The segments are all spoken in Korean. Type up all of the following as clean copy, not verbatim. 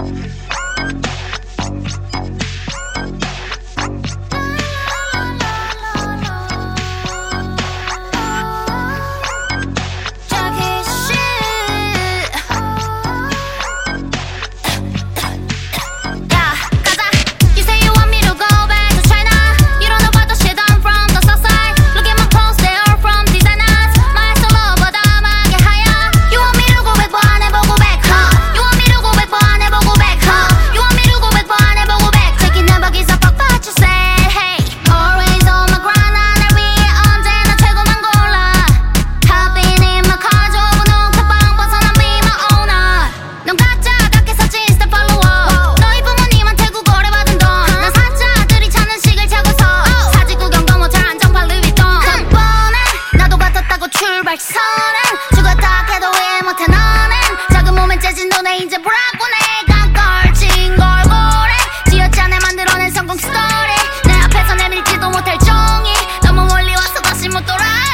죽었다 해도 왜 못해 너는 작은 몸에 째진 눈에 이제 보라고 내가 걸친 걸고래 지어짜내 만들어낸 성공 스토리 내 앞에서 내밀지도 못할 종이 너무 멀리 와서 다시 못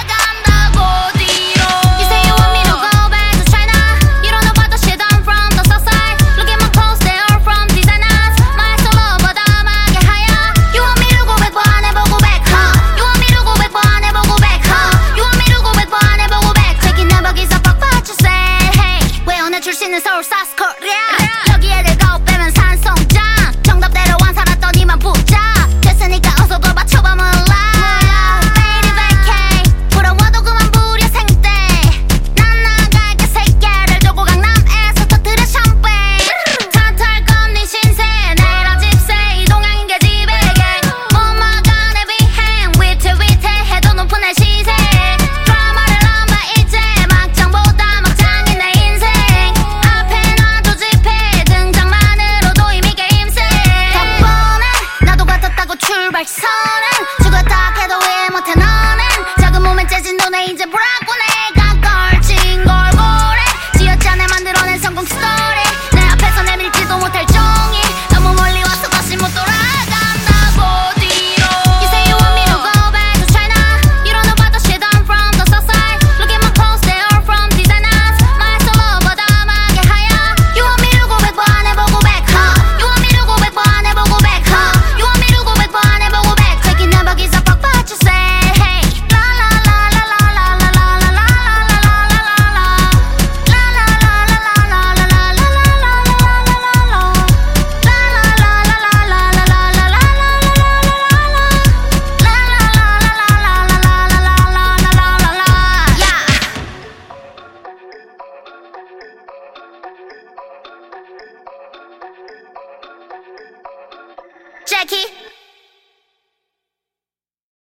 돌아간다고 뒤로 You say you want me to go back to China You don't know about the shit I'm from the south side Look at my clothes they all from designers My solo 버담하게 하야 You want me to go back but 안 해보고 back huh You want me to go back but 안 해보고 back huh You want me to go back but 안 해보고 back Taking 내 벽에서 빡빡 주세 Hey 외원의 출신은 서울 사스 코리아 여기에 내가 빼면 산송장 정답대로 안 살았더니만 붙자 됐으니까 어서 더 맞춰봐 몰라 Faded vacay 부러워도 그만 부려 생때 난 나갈게 새끼를 두고 강남에서 터뜨려 샴페인 탓할 건 네 신세 내라 집세 이동향인 게 지배계 못 막아 내 비행 위태위태해도 높은 내 시세 드라마를 안 봐 이제 막장보다 막장인 내 인생 앞에 놔도 집회 등장만으로도 이미 게임세 덕분에 나도 같았다고 출발선은 죽었다 해도 왜 못해 너는 작은 몸에 째진 눈에 이제 보라고 내가 걸친 걸고래 지어짜내 만들어낸 성공 스토리 내 앞에서 내밀지도 못할 종이 너무 멀리 와서 다시 못 돌아간다고 뒤로 You say you want me to go back to China You don't know about the shit I'm from the south side Look at my clothes they all from designers My solo 버담하게 하야 You want me to go back but 안 해보고 back huh You want me to go back but 안 해보고 back huh You want me to go back but 안 해보고 back Taking 내 벽에서 빡빡 주세 Hey La la la la la la la la la la la la La la la la la la la la la la la la la la Jackie